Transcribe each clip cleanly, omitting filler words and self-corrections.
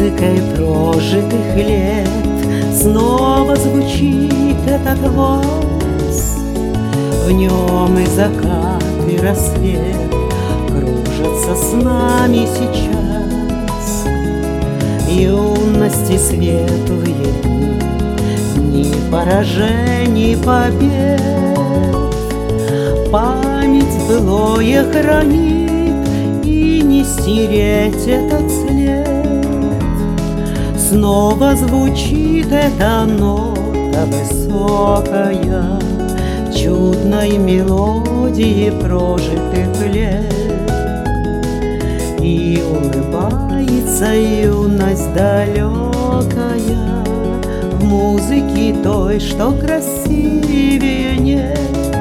Музыкой прожитых лет снова звучит этот вальс. В нем и закат, и рассвет кружатся с нами сейчас. Юности светлые дни, дни поражений, побед. Память былое хранит, и не стереть этот след. Снова звучит эта нота высокая чудной мелодии прожитых лет. И улыбается юность далекая в музыке той, что красивее нет.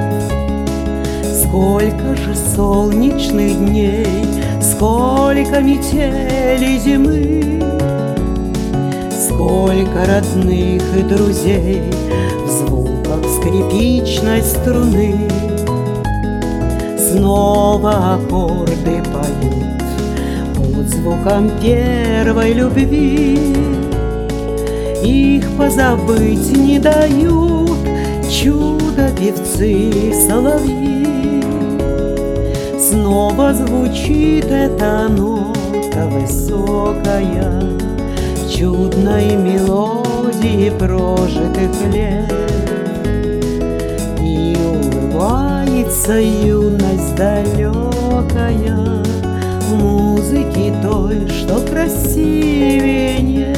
Сколько же солнечных дней, сколько метели зимы, сколько родных и друзей в звуках скрипичной струны. Снова аккорды поют под звуком первой любви. Их позабыть не дают чудо-певцы соловьи. Снова звучит эта нота высокая чудной мелодии прожитых лет. И улыбается юность далекая в музыке той, что красивее нет.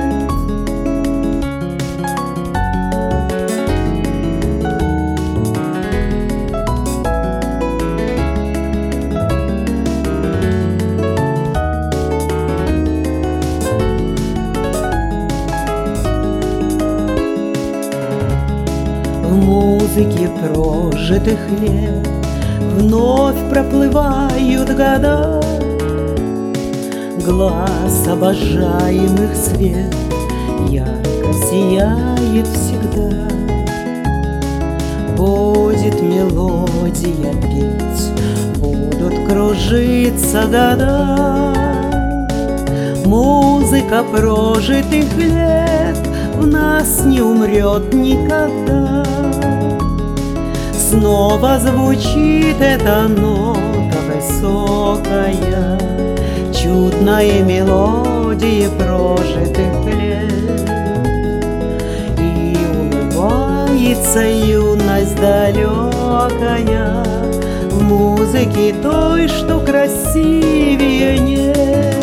В музыке прожитых лет вновь проплывают года. Глаз обожаемых свет ярко сияет всегда. Будет мелодия петь, будут кружиться года. Музыка прожитых лет в нас не умрет никогда. Снова звучит эта нота высокая чудной мелодии прожитых лет. И улыбается юность далекая в музыке той, что красивее нет.